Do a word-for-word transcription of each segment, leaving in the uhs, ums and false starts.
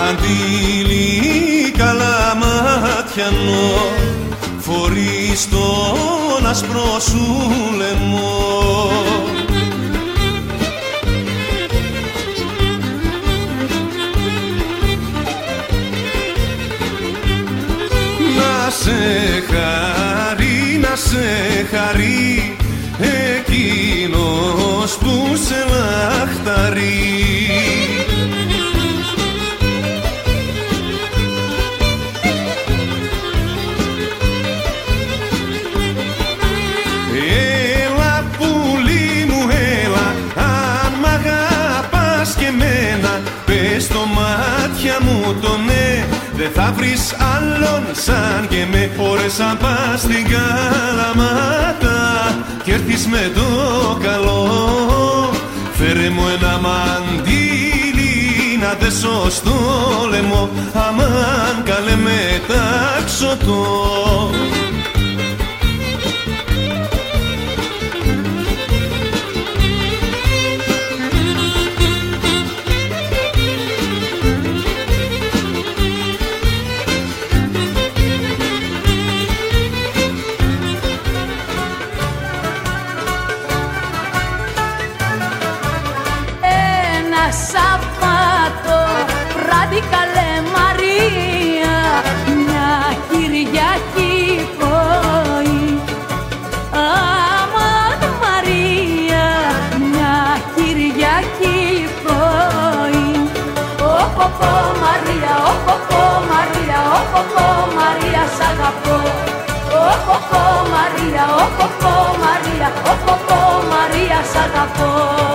μαντήλι καλαματιανό φορείς τον άσπρο σου λαιμό. Να σε χαρεί, να σε χαρεί εκείνος που σε λαχταρεί. Έλα πουλί μου έλα, αν μ' αγαπάς και μένα, πες στο μάτια μου το ναι, δεν θα βρεις άλλον σαν και με. Ώρες αν πας στην Καλαμάτα κι έρθεις με το καλό, φέρε μου ένα μαντίλι να δέσω στο λαιμό, αμάν καλέ μετάξω το. Σαββάτο βράδυ καλέ Μαρία, μια Κυριακή πρωί. Αμάν Μαρία, μια Κυριακή πρωί. Ωπ' ωπ' Μαρία, ωπ' ωπ' Μαρία, ωπ' ωπ' Μαρία σ' αγαπώ. Ωπ' ωπ' Μαρία, ωπ' ωπ' Μαρία, ωπ' ωπ' Μαρία σ' αγαπώ.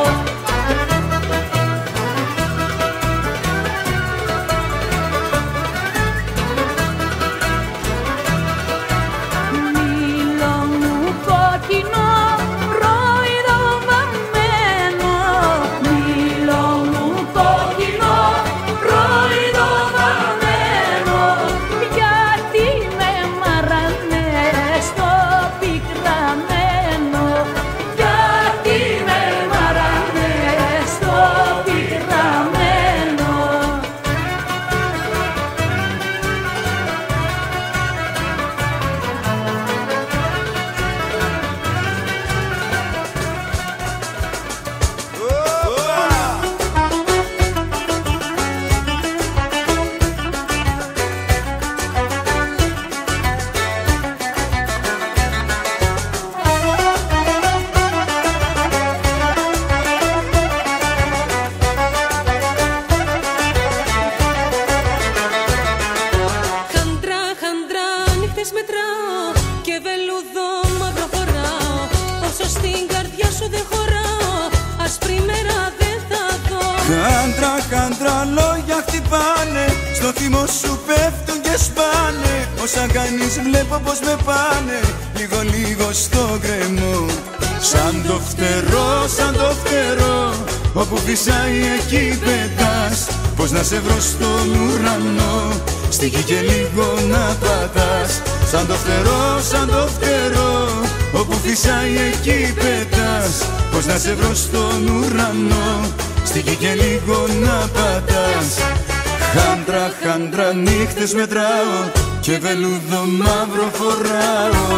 Χάντρα, χάντρα λόγια χτυπάνε, στο θυμό σου πέφτουν και σπάνε. Όσα κάνεις βλέπω πως με πάνε, λίγο λίγο στο γκρεμό. Σαν το φτερό, σαν το φτερό, όπου φυσάει εκεί πετάς. Πως να σε βρω στον ουρανό, στη γη και λίγο να πατάς. Σαν το φτερό, σαν το φτερό, όπου φυσάει εκεί πετάς. Πως να σε βρω στον ουρανό, στη γη και λίγο να πατάς. Χάντρα, χάντρα νύχτες μετράω και βελούδο μαύρο φοράω.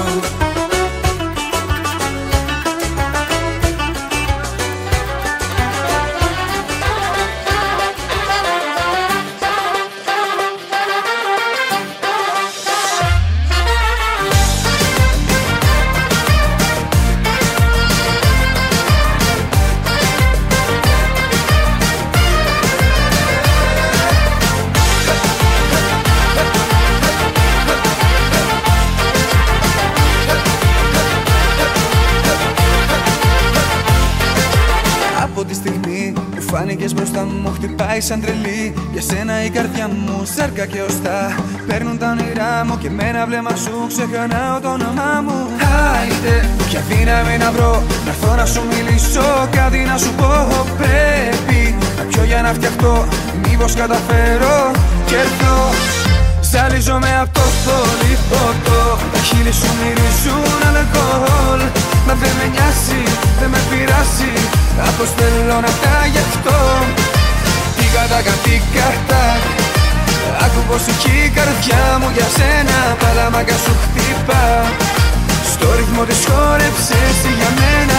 Φάνηκες μπροστά μου, χτυπάει σαν τρελή. Για σένα η καρδιά μου σάρκα και οστά. Παίρνουν τα όνειρά μου και με ένα βλέμμα σου ξεχνάω το όνομά μου. Άιντε, ποια δύναμη να βρω, να έρθω να σου μιλήσω, κάτι να σου πω. Πρέπει να πιω για να φτιαχτώ, μήπως καταφέρω και έρθω. Ζαλίζομαι απ' το θόλι ποτό, τα χείλη σου μυρίζουν αλκοόλ. Μα δεν με νοιάζει, δεν με πειράζει, απλώς θέλω να τα γι' αυτό. Τι κατάκα, τι κατά, μουσική η καρδιά μου για σένα παλαμάκα σου χτυπά. Στο ρυθμό της χόρεψες για μένα.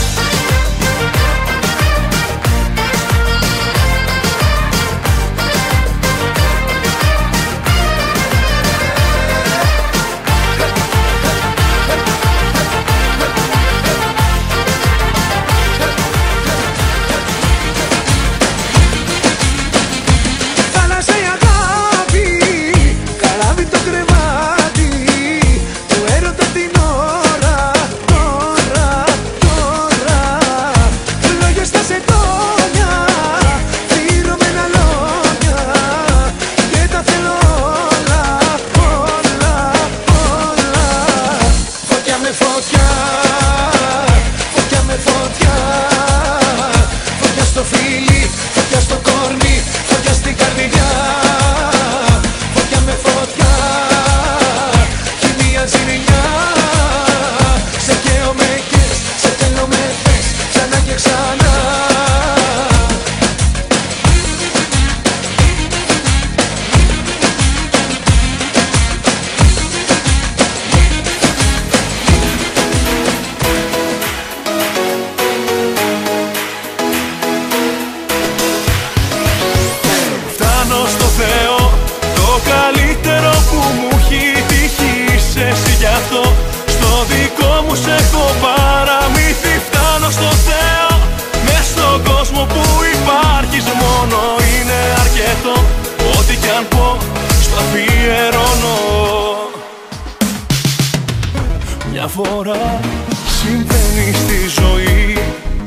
Μια φορά συμβαίνει στη ζωή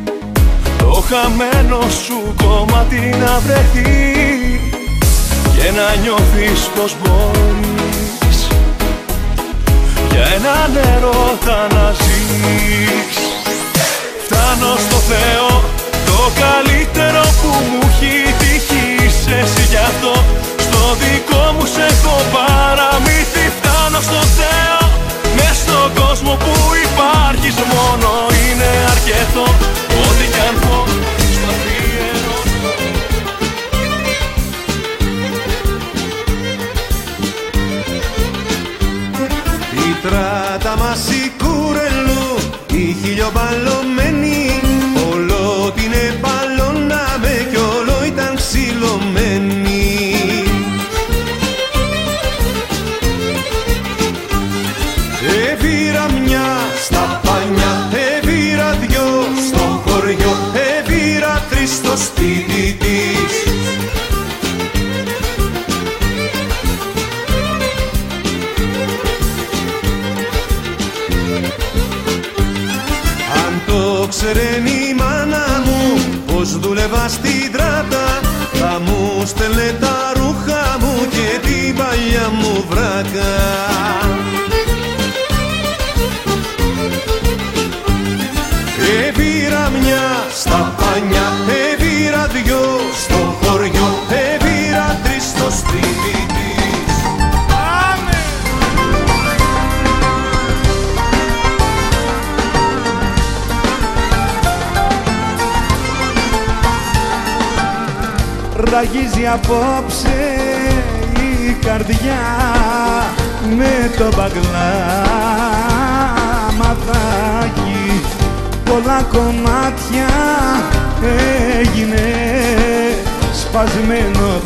το χαμένο σου κομμάτι να βρεθεί και να νιώθεις πως μπορείς για έναν έρωτα να ζεις. Φτάνω στο Θεό, το καλύτερο που μου έχει τύχει είσαι εσύ, γι' αυτό στο δικό μου σε έχω παραμύθι. Φτάνω στο Θεό, μες στον κόσμο που υπάρχεις μόνο είναι αρκετό. Ό,τι κι αν πω στο αφιερώνω. Η τράτα μας η κουρελού, η χιλιοπαλωμένη, όλο την επαλώναμε κι όλο ήταν ξυλωμένη. Έβηρα μια στα πανιά, έβηρα δυο στο χωριό, έβηρα τρεις στο σπίτι της. Αν το ξέρεν η μάνα μου πως δούλευα στην τράτα, θα μου στέλνε τα ρούχα μου και την παλιά μου βράκα. Έβηρα μια στα πανιά, έβηρα δυο στο χωριό, έβηρα τρεις στο σπίτι της. Πάμε! Ραγίζει απόψε η καρδιά με το μπαγλάματάκι, πολλά κομμάτια έγινε σπασμένο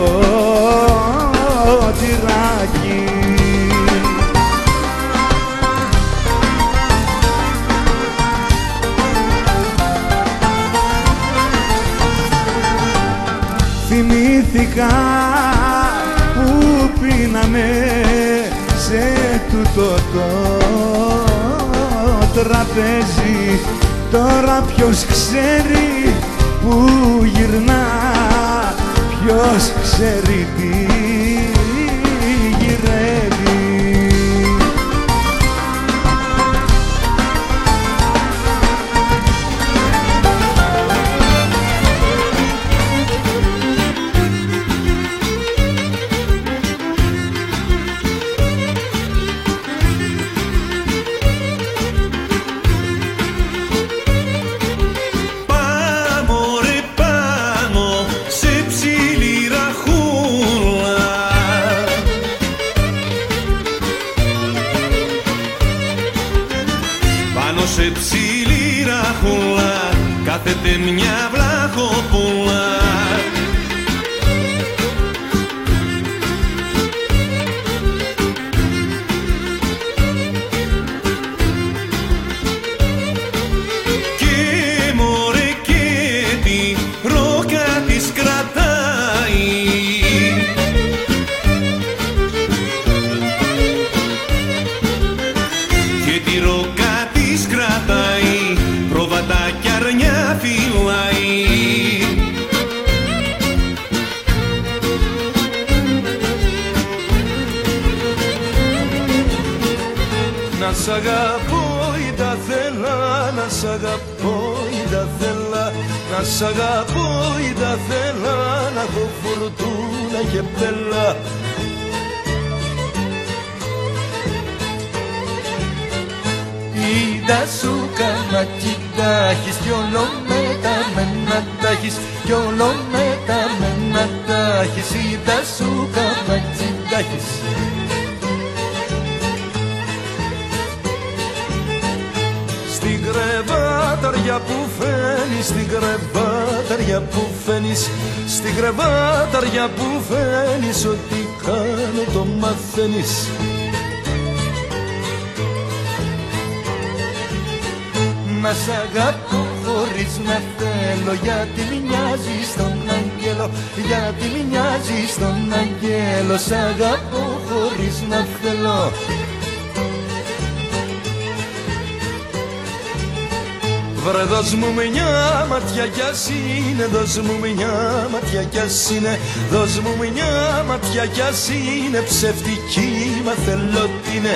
ποτηράκι. Θυμήθηκα που πίναμε σε τούτο το τραπέζι. Τώρα ποιος ξέρει που γυρνά, ποιος ξέρει τι γυρεύει. Πάμε ρε πάνω σε ψηλή ραχούλα, Να σ' αγαπώ ή τα θέλα, να σ' αγαπώ ή τα θέλα, να σ' αγαπώ ή τα θέλα, να έχω φορτούνα και μπέλα. Είδα σου καμάκι τ' έχεις κι όλο μεταμένα τ' έχεις κι όλο μεταμένα τ' έχεις. Είδα σου καμάκι τ' έχεις. Στην κρεβάταρια που φαίνεις, στην κρεβάταρια που φαίνεις, στην κρεβάταρια που φαίνεις, ό,τι κάνω το μαθαίνεις. Να σ' αγαπώ χωρίς να θέλω, γιατί μοιάζεις στον αγγέλο, γιατί μοιάζεις στον αγγέλο. Σ' αγαπώ χωρίς να θέλω. Βρε δώσ' μου μια ματιά κι ας είναι, δώσ' μου μια ματιά κι ας είναι, δώσ' μου μια ματιά κι ας είναι, ψευτική μα θέλω τι είναι.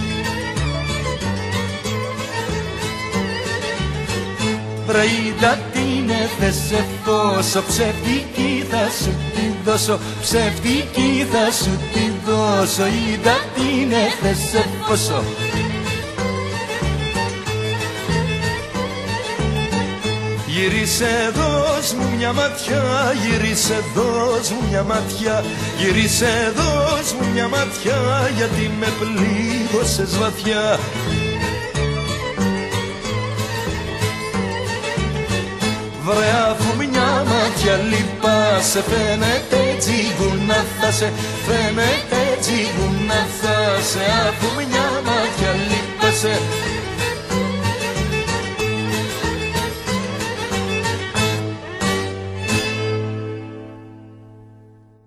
Βρε είδα τι είναι, θες σε φώσω, ψευτική θα σου τη δώσω, ψευτική θα σου τη δώσω. Είδα τι είναι, θες σε φώσω. Γυρίσε δώσ' μου μια ματιά, γυρίσε δώσ' μου μια ματιά, γυρίσε δώσ' μου μια ματιά, γιατί με πλήγωσες βαθιά. Βρε αφού μια ματιά λυπάσαι, φαίνεται τσιγούνα θα σε, φαίνεται τσιγούνα